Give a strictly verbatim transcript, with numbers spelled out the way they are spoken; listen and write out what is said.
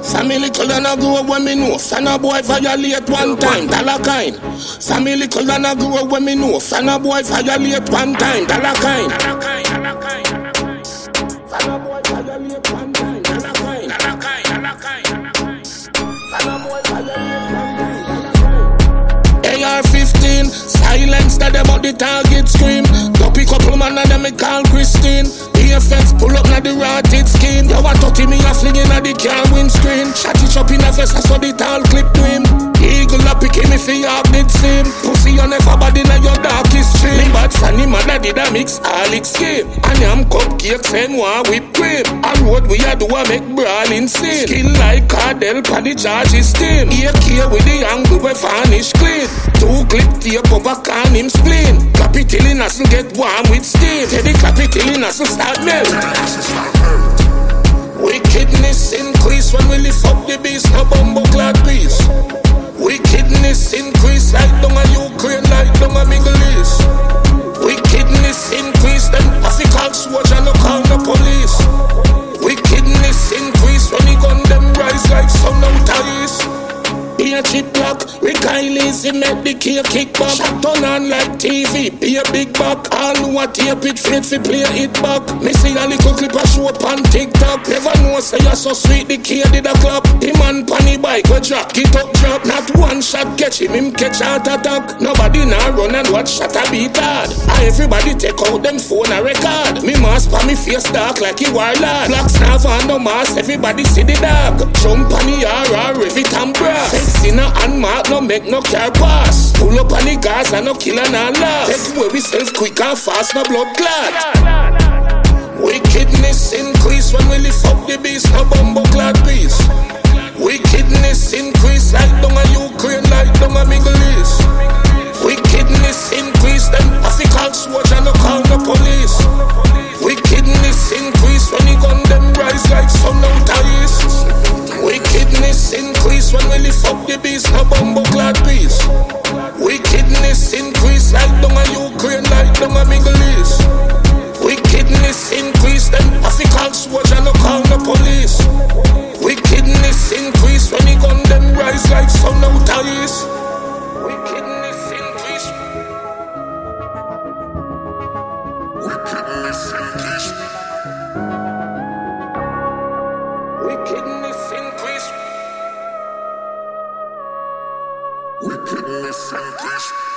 Family little and I grow up when me know. Son a boy violate one time, dollar kind. Family little and I grow up when me know. Son a boy violate one time, dollar kind. Dollar kind, dollar kind. Son a boy violate one time, dollar kind. Dollar kind, dollar kind. Son a boy violate one time. A R fifteen, silence that them out the target scream. Dopey couple man and them me call Christine. E F X pull up na the rotted skin. Yo a thirty me a fling inna the car windscreen. Shot it up in a vest, I saw the tall clip to him. Eagle a pick him if he up did sim. Pussy on never body na your darkest stream. But funny mother did a mix all scheme. And I'm cupcake same one whipped cream. A road we a do a make brawl insane. Skill like Cardell pan the charges team. A K with the angle we vanish clean. Two clip tape up a can him spleen. Clap it till he nas'll get warm with steam. Teddy clap it till he nas'll start melt. Wickedness increase when we lift up the beast. No bumbo clad beast. Wickedness increase like down a Ukraine, like down a Middle East. Wickedness increase, then African soldier no call the police. Wickedness increase when the gun them rise like sun out of east. Be a chip block, Rick Easy make the cake kick back. Shut on on like T V, be a big back. All know what tape it fit fi play it back. Me see a little clip a show up on TikTok. Never know say you so sweet, the kid did a clap. The man pon the bike we drop, get up drop. Not one shot catch him, him catch heart attack. Nobody now run and watch shot a beat hard. And everybody take out them phone a record. Me mask pa me face dark like he warlord. Black staff and no mask, everybody see the dog. Jump on the R R, rev it and brass. Sinner and mark no make no car pass. Pull up on the gas and no killer no laugh. Take away we self quick and fast, no blood clot. Wickedness increase when we lift up the beast, no bumbo clad beast. Wickedness increase like down a Ukraine, like down a Middle East. Wickedness increase, then African soldier no call the police. Wickedness increase when the gun them rise like sun out of east. Wickedness increase when we lift up the beast, no bumbo clad beast. Wickedness increase like down a Ukraine, like down a Middle East. Wickedness increase, then African soldier no call the police. Wickedness increase when the gun them rise like sun out of east. Wickedness increase. Wickedness increase. Wickedness increase. Wickedness increase.